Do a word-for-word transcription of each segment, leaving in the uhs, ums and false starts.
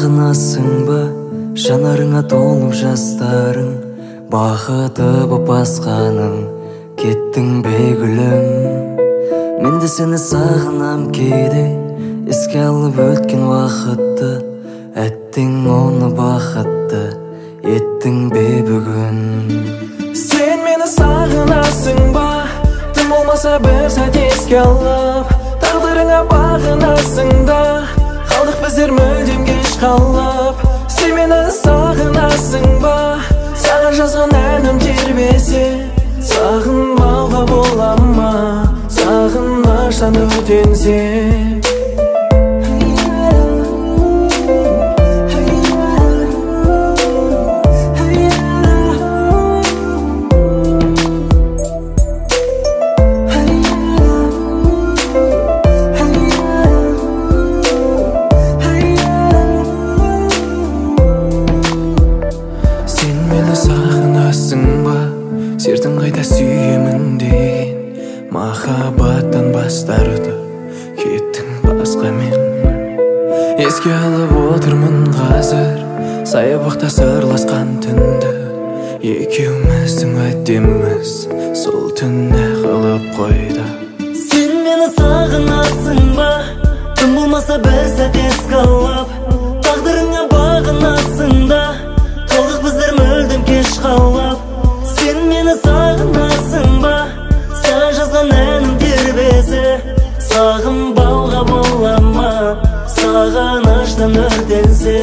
сағынасың ба? Жанарыңа толып жастарың, бақыты боп басқаның, кеттің бе гүлім? Мен де сені сағынам кейде, еске алып өткен уақытты, әттең оны бақытты еттің бе бүгін? Сен мені сағынасың ба? Тым болмаса бір сәт еске алып, тағдырыңа бағынасың да, қалдық біздер мүлдем кеш қалып. Сен мені сағынасың ба? Саған жазған әнім тербесе, сағынбауға бола ма? Сағыныштан өртенсе. Сағынасың ба? Сертің қайда сүйемін деген, махаббаттан бас тартып кеттің басқамен. Еске алып отырмын қазір саябақта сырласқан түнді, екеуміздің өтеміз сол түнде қалып қойды. Сен мені сағынасың ба? Тым болмаса бір сәт еске алып, тағдырыңа бағынасың да, қалдық біздер мүлдем кеш қалып. Сен мені сағынасың ба? Саған жазған әнім тербесе, сағынбауға бола ма? Сағыныштан өртенсе.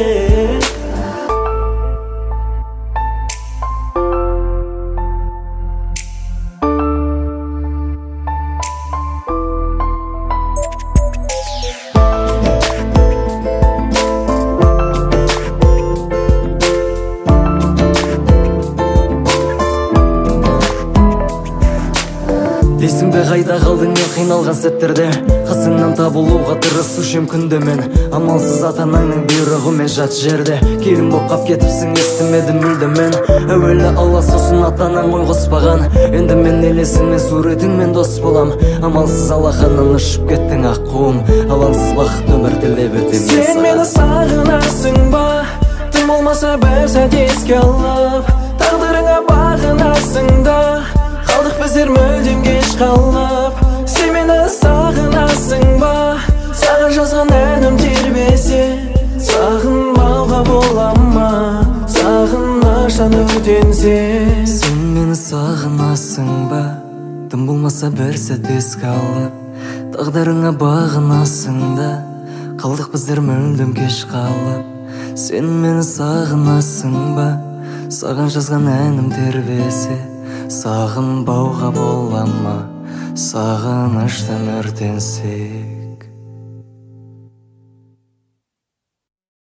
Дейсің бе қайда қалдың мен қиналған сәттерде, қасыңнан табылуға тырысушым күнде мен. Амалсыз ата-анаңның бұйрығымен жат жерде, келін боп қап кетіпсің, естімедім мүлдем мен. Әуелі Алла, сосын ата-анаң ой қоспаған, енді мен елесіңмен суретіңмен дос болам. Амалсыз алақаннан ұшып кеттің аққуым, алаңсыз бақыт өмір тілеп өтем. Сен мені сағынасың ба? Тым болмаса бір сәт еске алып, тағдырыңа бағынасың да, қалдық біздер мүлдем кеш қалып. Сен мені сағынасың ба? Саған жазған әнім тербесе, сағынбауға бола ма? Сағыныштан өртенсе. Сен мені сағынасың ба? Тым болмаса бір сәт еске алып, тағдырыңа бағынасың да, қалдық біздер мүлдем кеш қалып. Сен мені сағынасың ба? Саған жазған әнім тербесе, сағынбауға бола ма? Сағыныштан өртенсе.